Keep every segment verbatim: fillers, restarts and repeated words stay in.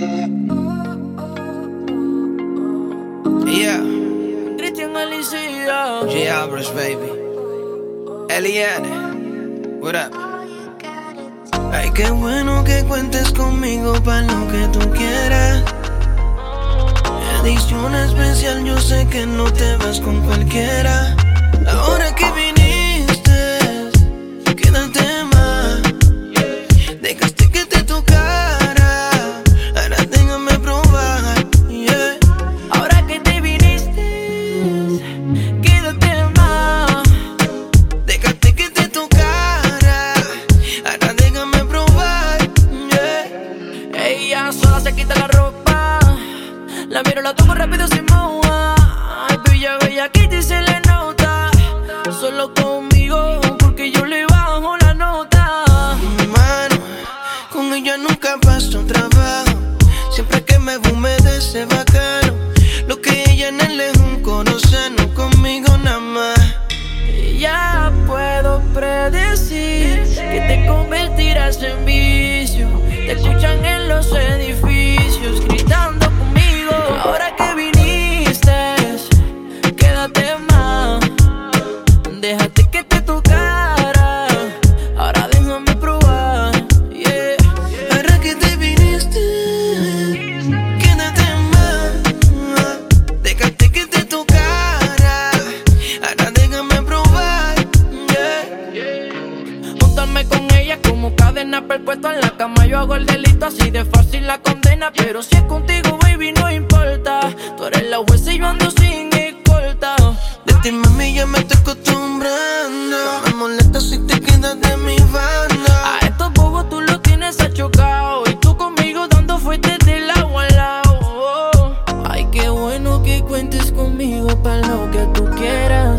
Yeah. Cristian Alicia. J. Alvarez, baby. Eliane. What up? Ay, qué bueno que cuentes conmigo para lo que tú quieras. Edición especial, yo sé que no te vas con cualquiera. Ahora que viniste, quédate más. Dejaste que te tocara, ahora déjame probar, yeah. Ahora que te viniste, quédate más. Dejaste que te tocara, ahora déjame probar, yeah. Ella sola se quita la ropa, la miro, la toco rápido, se moja. Ay, bella, bella, que se le nota. Solo conmigo, porque yo le bajo la nota. Mano, con ella nunca paso trabajo. Siempre que me humedece bacano. Lo que ella en él es un coro sano, conmigo nada más. Ya puedo predecir que te convertirás en vicio. Te escuchan en los edificios gritando conmigo. Ahora que viniste, quédate más. Déjate que te tocara, ahora déjame probar, yeah. Ahora que te viniste, quédate más. Déjate que te tocara, ahora déjame probar, yeah. Juntarme con ella como cadena perpetua en la cama. Yo hago el delito, así de fácil la condena. Pero si es contigo, baby, no importa. Tú eres la jueza y yo ando sin escolta. De ti, mami, ya me estoy acostumbrando. Me molesta si te quedas de mi banda. A estos bobos tú los tienes achocado, y tú conmigo dando fuertes del agua al lado. Ay, qué bueno que cuentes conmigo para lo que tú quieras.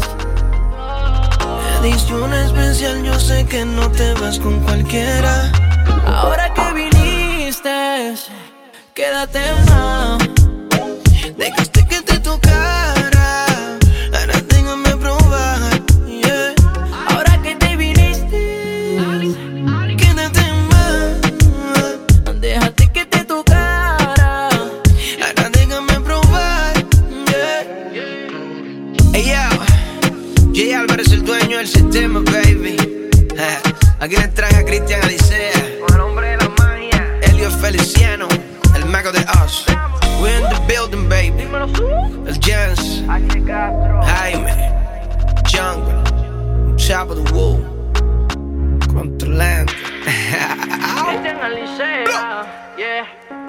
Edición especial, yo sé que no te vas con cualquiera. Ahora que viniste, quédate más. Dejaste que te tocara, ahora déjame probar, yeah. Ahora que te viniste, Quédate más. déjate que te tocara. Ahora déjame probar, yeah. Hey yo, J. Alvarez, el dueño del sistema, baby. Aquí les traje a Cristian Alicia, Con el hombre de la magia. Elio Feliciano, el mago de Oz. We're in the building, baby. Dímelo tú. El Jens, H. Castro. Jaime, Jungle, Top of the Wall, controlando. Cristian Alicia, yeah.